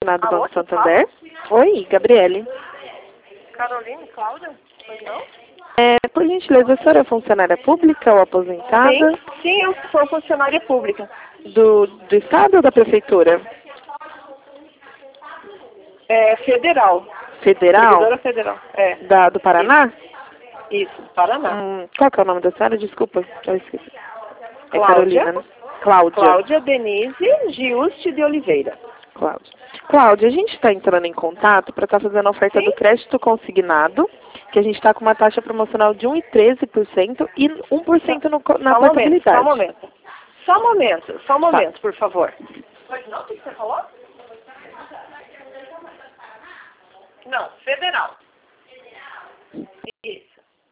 funcionário do Alô, Banco Santander. Oi, Gabriele. Caroline, Cláudia? Pois não? Por gentileza, a senhora é funcionária pública ou aposentada? Sim, eu sou funcionária pública. Do Estado ou da Prefeitura? É federal. Federal? Servidora federal. É. Do Paraná? Isso, Paraná. Qual que é o nome da senhora? Desculpa, eu esqueci. É Cláudia. Carolina, né? Cláudia. Cláudia Denise Giusti de Oliveira. Cláudia. Cláudia, a gente está entrando em contato para estar fazendo a oferta do crédito consignado, que a gente está com uma taxa promocional de 1,13% e 1% na portabilidade. Só um momento, por favor. Pois não, o que você falou? Não, federal. Isso.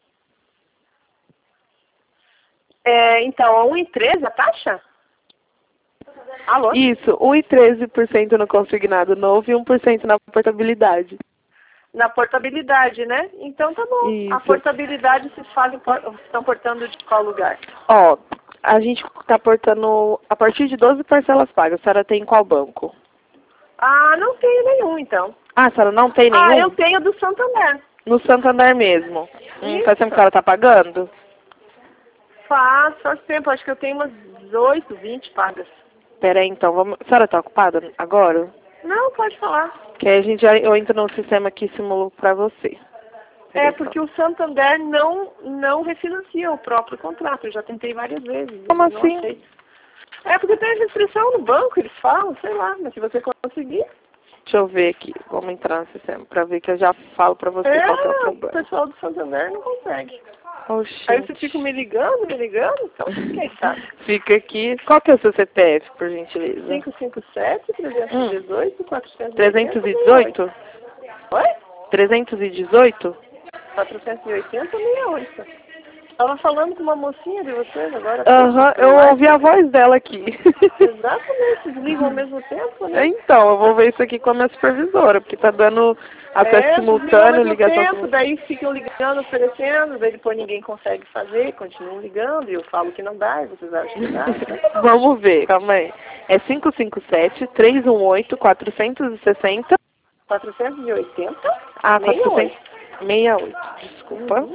Então, 1,13 a taxa? Alô? Isso, 1,13% no consignado novo e 1% na portabilidade. Na portabilidade, né? Então tá bom. Isso. A portabilidade vocês estão portando de qual lugar? Ó, a gente está portando a partir de 12 parcelas pagas. A senhora tem em qual banco? Ah, não tenho nenhum, então. Ah, a senhora não tem nenhum? Ah, eu tenho do Santander. No Santander mesmo. Faz tempo que ela está pagando? Faz tempo. Acho que eu tenho umas 18, 20 pagas. Peraí, então, vamos... A senhora está ocupada agora? Não, pode falar. Que aí eu entro no sistema que simulo para você. Peraí, Porque o Santander não refinancia o próprio contrato. Eu já tentei várias vezes. Como assim? Aceito. Porque tem restrição no banco, eles falam, sei lá. Mas se você conseguir... Deixa eu ver aqui. Vamos entrar no sistema para ver que eu já falo para você qual que é o problema. O pessoal do Santander não consegue. Oxi. Aí você fica me ligando, então quem sabe? Fica aqui. Qual que é o seu CPF, por gentileza? 557, 318, 480. 318? Oi? 318? 480, 68. Tava falando com uma mocinha de vocês agora. Eu ouvi a voz dela aqui. Exatamente, desligam ao mesmo tempo, né? Então, eu vou ver isso aqui com a minha supervisora, porque tá dando acesso simultâneo, ligação simultânea. Daí ficam ligando, oferecendo, daí depois ninguém consegue fazer, continuam ligando, e eu falo que não dá, e vocês acham que dá. Vamos ver, calma aí. É 557-318-460. 480? Ah, 468, desculpa.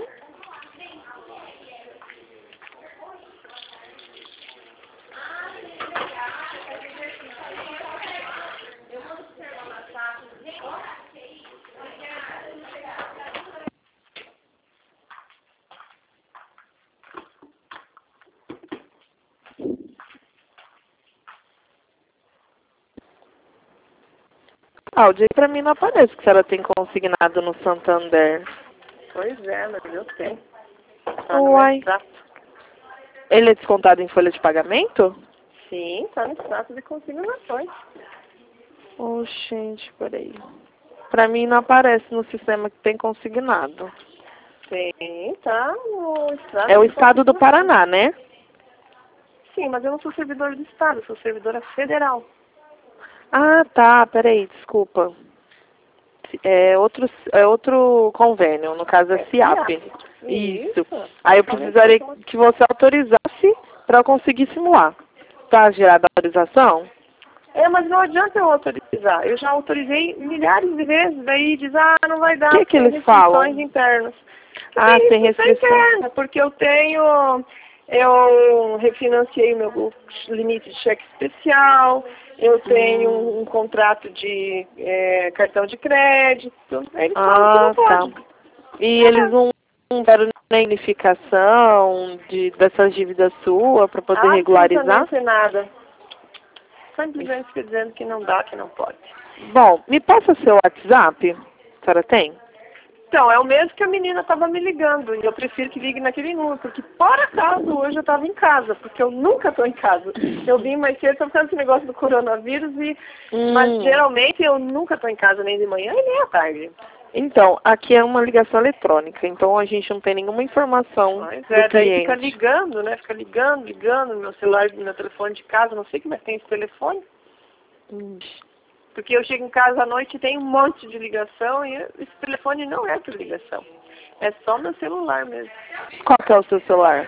Cláudia, pra mim não aparece que a senhora tem consignado no Santander. Pois é, mas eu tenho. Uai. Ele é descontado em folha de pagamento? Sim, tá no extrato de consignações. Gente, peraí. Pra mim não aparece no sistema que tem consignado. Sim, tá no extrato. É o estado do Paraná, né? Sim, mas eu não sou servidor do estado, eu sou servidora federal. Ah, tá, peraí, desculpa. É outro convênio, no caso é CIAP. Isso. Aí eu precisaria que você autorizasse para eu conseguir simular. Tá gerada a autorização? Mas não adianta eu autorizar. Eu já autorizei milhares de vezes, daí diz, não vai dar. O que eles falam? Restrições internas. Sem restrição interna, porque eu refinanciei meu limite de cheque especial, eu tenho um contrato de cartão de crédito, eles falam que não pode. Tá. E eles não deram nem unificação dessas dívidas suas para poder regularizar? Não nada. Simplesmente fica dizendo que não dá, que não pode. Bom, me passa seu WhatsApp, a senhora tem? Então, é o mesmo que a menina estava me ligando, e eu prefiro que ligue naquele número, porque por acaso hoje eu estava em casa, porque eu nunca estou em casa. Eu vim mais cedo por causa desse negócio do coronavírus, mas geralmente eu nunca estou em casa, nem de manhã e nem à tarde. Então, aqui é uma ligação eletrônica, então a gente não tem nenhuma informação do cliente. Daí fica ligando, né? Fica ligando no meu celular, no meu telefone de casa, não sei como é que tem esse telefone. Porque eu chego em casa à noite e tem um monte de ligação e esse telefone não é por ligação. É só meu celular mesmo. Qual que é o seu celular?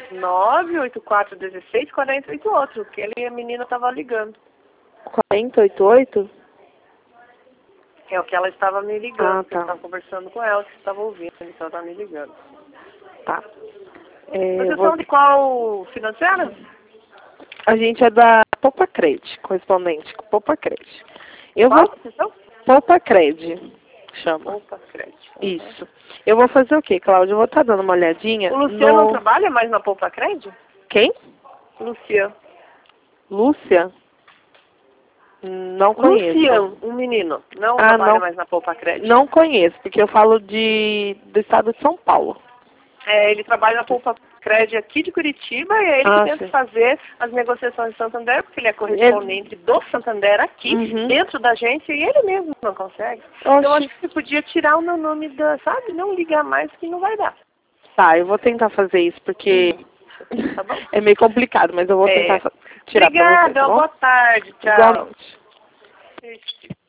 984164088, que a menina estava ligando. 4088? É o que ela estava me ligando, Ah, tá. eu estava conversando com ela, que você estava ouvindo, então ela estava me ligando. Tá. Vocês são de qual financeira? A gente é da Poupa Cred, correspondente com Poupa Cred. Eu Qual vou... vocês são? Poupa Cred, chama. Poupa Cred. Isso. Eu vou fazer o quê, Cláudia? Eu vou estar dando uma olhadinha O Luciano não no... trabalha mais na Poupa Cred? Quem? Luciano. Lúcia? Não conheço. Luciano, um menino. Não trabalha mais na Poupa Cred. Não conheço, porque eu falo do estado de São Paulo. É, ele trabalha na Poupa Cred aqui de Curitiba e é ele que tenta fazer as negociações de Santander, porque ele é correspondente do Santander aqui, dentro da agência, e ele mesmo não consegue. Então eu acho que você podia tirar o meu nome da, sabe? Não ligar mais que não vai dar. Tá, eu vou tentar fazer isso, porque tá bom? é meio complicado, mas eu vou tentar tirar pra você, tá bom? Boa tarde, tchau. Igualmente.